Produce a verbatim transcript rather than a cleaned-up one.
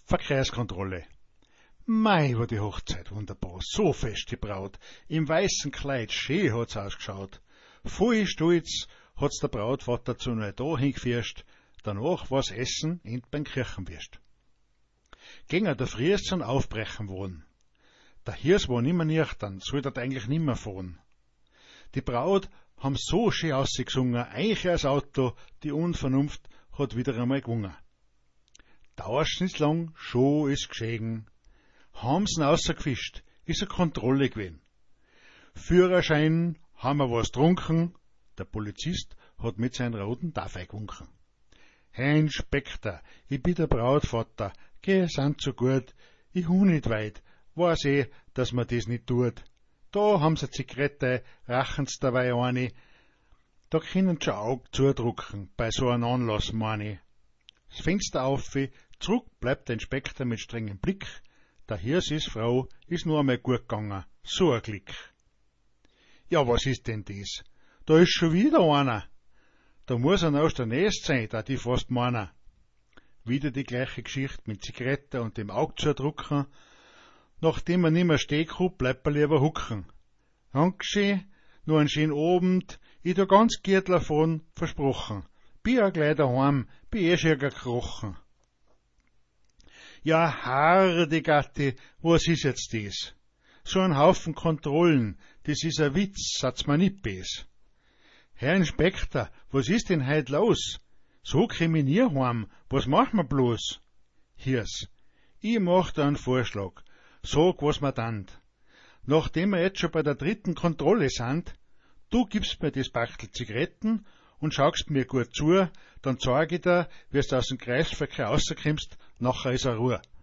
Verkehrskontrolle. Mei, war die Hochzeit wunderbar, so fest die Braut, im weißen Kleid, schön hat's ausgeschaut. Voll stolz hat's der Brautvater zu neu da hingeführt, danach war's Essen in beim Kirchenwirst. Gegen der Frühst schon aufbrechen wollen. Der Hirs war nimmer nüchtern, soll dat eigentlich nimmer fahren. Die Braut haben so schön ausgesungen, eigentlich als Auto, die Unvernunft hat wieder einmal gewungen. Dauert's nicht lang, schon ist geschehen. Haben's ihn rausgefischt, ist eine Kontrolle gewesen. Führerschein, haben wir was trunken, der Polizist hat mit seinem roten Taffei gewunken. Herr Inspektor, ich bin der Brautvater, geh, sind so gut, ich hu nicht weit, weiß eh, dass man das nicht tut. Da haben sie Zigarette, rachen's dabei eine, da können schon Augen zudrucken, bei so einem Anlass, meine. Das Fenster auf, zurück bleibt der Inspektor mit strengem Blick, der Hirsis Frau ist nur einmal gut gegangen, so ein Glück. Ja, was ist denn das? Da ist schon wieder einer. Da muss er aus der Nächst sein, da die fast meinen. Wieder die gleiche Geschichte mit Zigarette und dem Auge zudrucken. Nachdem er nimmer stehen kann, bleibt er lieber hucken. Dankeschön, nur einen schönen Abend, ich tu ganz Gürtel davon, versprochen. Bin ja gleich daheim, bin eh schon gekrochen. Ja, Herr, die Gatti, was ist jetzt das? So ein Haufen Kontrollen, das ist ein Witz, sagt's mir nicht bes. Herr Inspektor, was ist denn heut los? So kriminierheim, heim, was machen wir bloß? Hirs, ich mach da einen Vorschlag, sag, was mir tant. Nachdem wir jetzt schon bei der dritten Kontrolle sind, du gibst mir das Bachtel Zigaretten und schaust mir gut zu, dann zeig ich dir, wie du aus dem Kreisverkehr rauskommst, nachher ist er Ruhe.